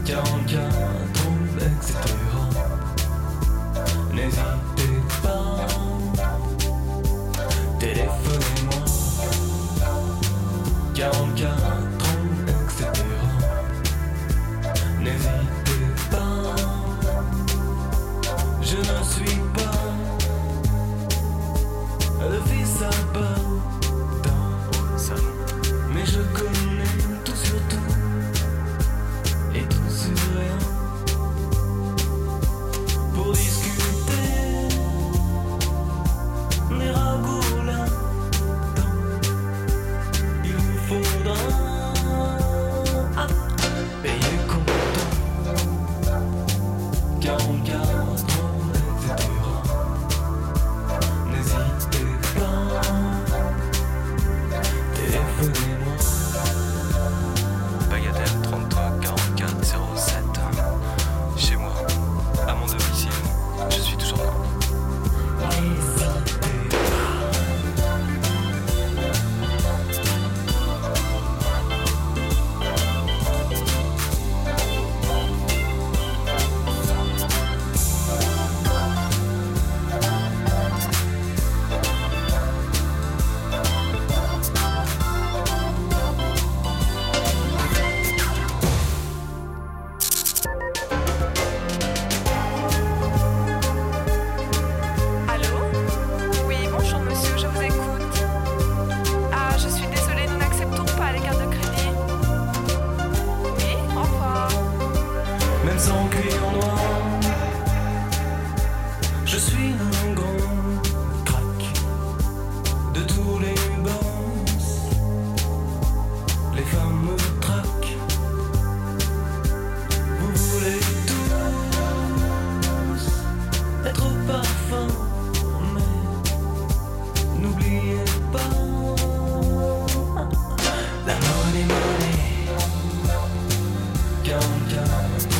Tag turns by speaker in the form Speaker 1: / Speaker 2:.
Speaker 1: 44 ans, etc. N'hésitez pas, téléphonez-moi. 44 ans, etc. N'hésitez pas, je ne suis pas le fils à Bata, mais je connais tout sur tout et tout sur rien. Pour discuter des ragots là-dedans, il vous faudra payer comptant. 44 ans, etc. N'hésitez pas, téléphonez-moi.
Speaker 2: Bagatelle 33 44 07. Chez moi, à mon domicile, je suis toujours là.
Speaker 3: Allô? Oui, bonjour monsieur, je vous écoute. Ah, je suis désolée, nous n'acceptons pas les cartes de crédit. Oui, au revoir.
Speaker 1: Même sans cuir noir, je suis un grand crack de tous les boss. Les femmes me traquent. Vous voulez tous être parfum, mais n'oubliez pas la money. 44